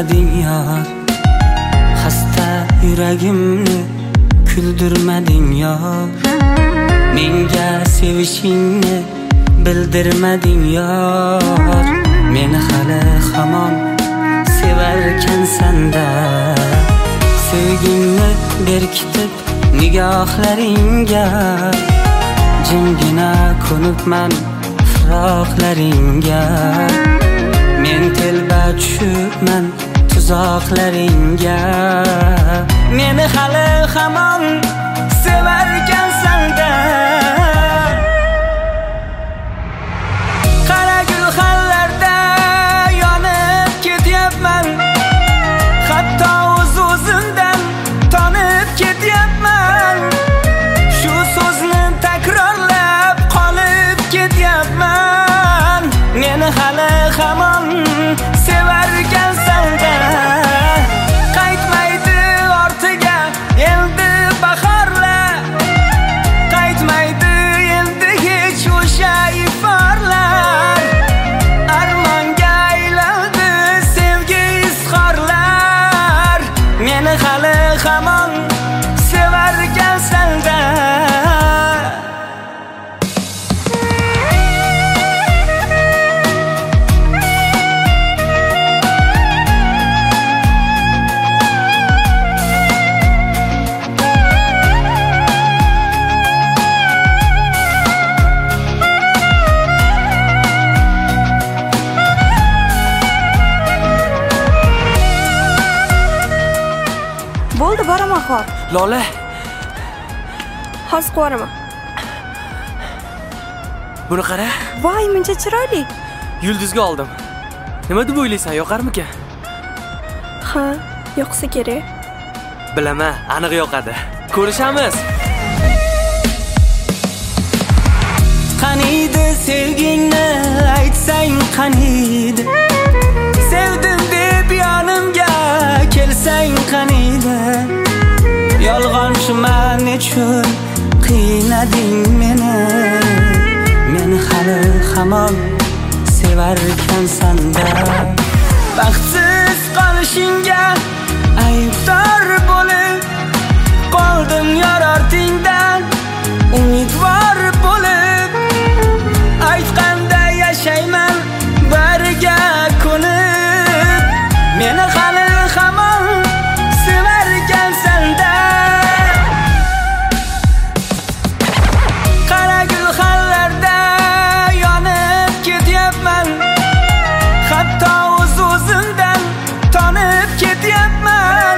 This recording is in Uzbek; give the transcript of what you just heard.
kuldirmading yor, xasta yuragimni kuldirmading yor. Menga sevishingni bildirmading yor. Meni hali hamon sevarkansan-da. Sevgingni berkitib nigohlaringga, jimgina ko'nibman firoqlaringga. Men telba tushibman tuzoqlaringga. Meni hali hamon sevarkansan-da. Qara gulxanlarda yonib ketyapman, hatto o'z-o'zimdan tonib ketyapman. Shu so'zni takrorlab qolib ketyapman. Meni hali hamon sevarkansan-da. Qaytmaydi ortiga endi bahorlar, qaytmaydi endi hech o'sha iforlar. Armonga aylandi sevgi izhorlar. Meni hali hamon sevarkansan-da. Bo'ldi, boraman hop. Lola, Hozir qo'raman. buni qara. Voy, muncha chiroyli. Yulduzga oldim. Nima deb o'ylaysan, yoqarmikan? Ha, yoqsa kerak. Bilaman, aniq yoqadi. Ko'rishamiz. Qaniydi sevgingni aytsang qaniydi, sevdim deb yonimga kelsang qaniydi. Yolg'onchiman nechun qiynading meni. Meni hali hamon sevarkansan-da. Baxtsiz qolishingga aybdor bo'lib qoldim yor ortingdan umidvor bo'lib. Aytganda yashayman bariga ko'nib. Meni hali hamon sevarkansan-da. Qara gulxanlarda yonib ketyapman, hatto o'z-o'zimdan tonib ketyapman.